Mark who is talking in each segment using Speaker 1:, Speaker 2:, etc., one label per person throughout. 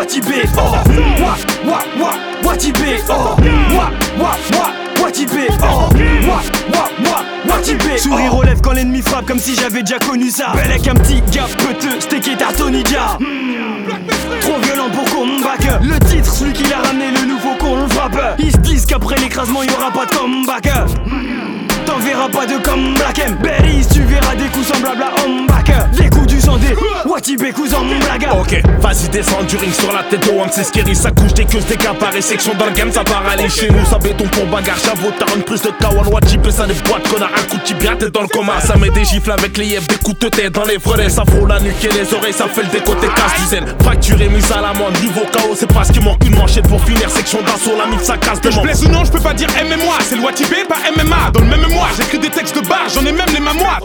Speaker 1: Watibé, oh. Watibé, oh. Watibé, oh. Watibé. Sourire aux lèvres quand l'ennemi frappe comme si j'avais déjà connu ça. Bel avec un petit gars peuteux, steaké Tartonija. Trop violent pour comeback. Le titre, celui qui l'a ramené, le nouveau con le frappe. Ils se disent qu'après l'écrasement y'aura pas de comeback. T'en verras pas de comeback. Berries, tu verras des coups semblables à Homeback. Des coups du sang des Watibé coups en blague.
Speaker 2: Ok, vas-y descends du ring sur la tête de Wam, c'est scary. Ça couche des queues, des capards et section dans le game, ça part aller chez nous. Ça béton pour bagarre, j'avoue, t'as une prise de Kawan. Watibé, ça des boîtes, connard, un coup de tibia, t'es dans le coma. Ça met des gifles avec les yeux, des coups de tête dans les vraies. Ça frôle la nuque et les oreilles, ça fait le décoté, casse du zen. Fracturé, mise à l'amende, niveau KO, c'est parce qu'il manque une manchette pour finir. Section d'assaut, la mif, ça casse de
Speaker 3: Que je blesse ou non, je peux pas dire MMA. C'est le Watibé, pas MMA. Dans le même mémoire, j'écris des textes de barre, j'en ai même les mémoires.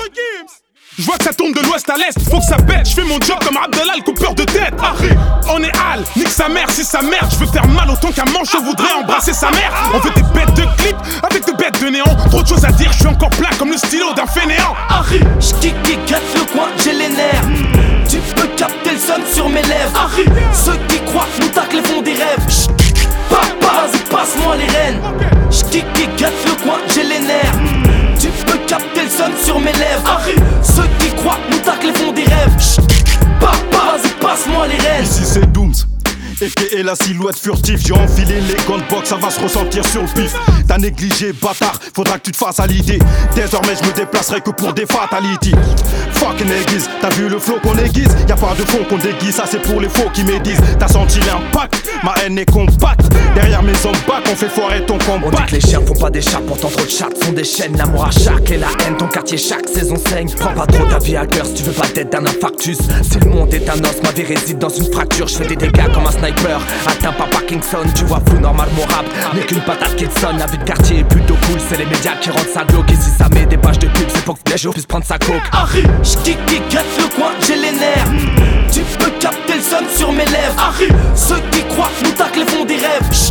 Speaker 3: Je vois que ça tourne de l'ouest à l'est, faut que ça pète. Je fais mon job comme Abdallah, le coupeur de tête. On est Al, nique sa mère, c'est sa merde. Je veux faire mal autant qu'un manche, je voudrais embrasser sa mère. On veut des bêtes de clip avec des bêtes de néant. Trop de choses à dire, je suis encore plein comme le stylo d'un fainéant.
Speaker 1: J'kick et gratte le coin, j'ai les nerfs. Tu peux capter le son sur mes lèvres. Ceux qui croient nous taclent font des rêves. Papa, vas-y passe-moi les rênes. J'kick et gratte le coin, j'ai les nerfs. Tu peux capter le son sur mes lèvres. Ceux qui croient nous taclent font des rêves. Papa, vas-y passe-moi les rênes.
Speaker 4: Ici c'est Dooms et la silhouette furtive. J'ai enfilé les gants de boxe, ça va se ressentir sur le pif. T'as négligé, bâtard, faudra que tu te fasses à l'idée. Désormais je me déplacerai que pour des fatalities. Fucking aiguise, t'as vu le flow qu'on aiguise. Y'a pas de fond qu'on déguise, ça c'est pour les faux qui médisent. T'as senti l'impact, ma haine est compacte. Derrière mes zombacs, on fait foirer ton combat.
Speaker 5: On dit que les chiens font pas des chats, pourtant trop de chats font des chaînes. L'amour à chaque et la haine, ton quartier chaque saison saigne. Prends pas trop ta vie à cœur si tu veux pas d'être d'un infarctus. Si le monde est un os, ma vie réside dans une fracture. Je fais des dégâts comme un sniper, atteint par Parkinson. Tu vois flou, normal mon rap n'est qu'une patate qui te sonne. La vie de quartier est plutôt cool, c'est les médias qui rendent ça glauque. Et si ça met des pages de pub, c'est pour que les gens puissent prendre sa coke.
Speaker 1: J'kick et gratte le coin, j'ai les nerfs. Tu peux capter le son sur mes lèvres. Ceux qui croient nous taclent font des rêves.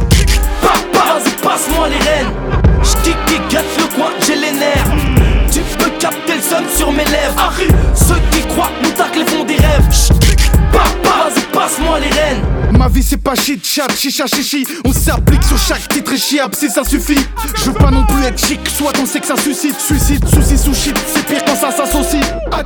Speaker 1: Papa, vas-y passe-moi les rênes. J'kick et gratte le coin, j'ai les nerfs. Tu peux capter le son sur mes lèvres. Ceux qui croient nous taclent font des rêves. Papa, vas-y passe-moi les rênes.
Speaker 6: Ma vie c'est pas shit chat, chicha chichi. On s'applique sur chaque titre et chiable si ça suffit. Je veux pas non plus être chic, soit on sait que ça suscite. Suicide, souci, sous shit, c'est pire quand ça s'associe.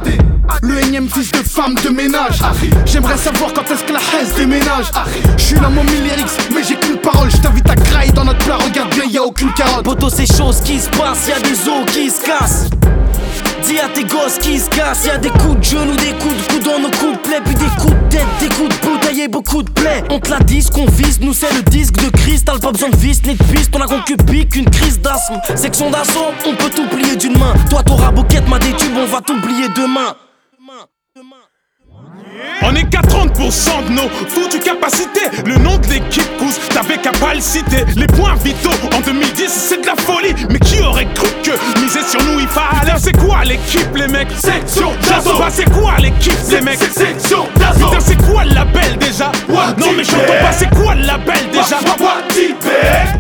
Speaker 6: Le énième fils de femme de ménage. J'aimerais savoir quand est-ce que la haise déménage. J'suis là mon lyrics, mais j'ai qu'une parole. J't'invite à crailler dans notre plat, regarde bien y'a aucune carotte.
Speaker 1: Poto c'est choses qui se passent, y'a des os qui se cassent. Dis à tes gosses qui se cassent. Y'a des coups de genoux, des coups de coude dans nos couplets. Puis des coups de tête, des coups de bouteille et beaucoup de plaies. On te la dit ce qu'on vise, nous c'est le disque de cristal. Pas besoin de vis ni de piste, on a concupi qu'une crise d'asthme. Section d'assaut, on peut t'oublier d'une main. Toi t'auras bouquette, ma des tubes, on va t'oublier demain.
Speaker 3: On est qu'à 30% de nos foutues capacités. Le nom de l'équipe pousse, t'avais qu'à pas le citer. Les points vitaux en 2010 c'est de la folie. Mais qui aurait cru que miser sur nous il fallait. Putain c'est quoi l'équipe les mecs? Section d'assaut. Bah c'est quoi l'équipe les mecs? Section d'assaut. Putain c'est quoi le label déjà? Non mais j'entends pas, c'est quoi le label déjà? Watibé.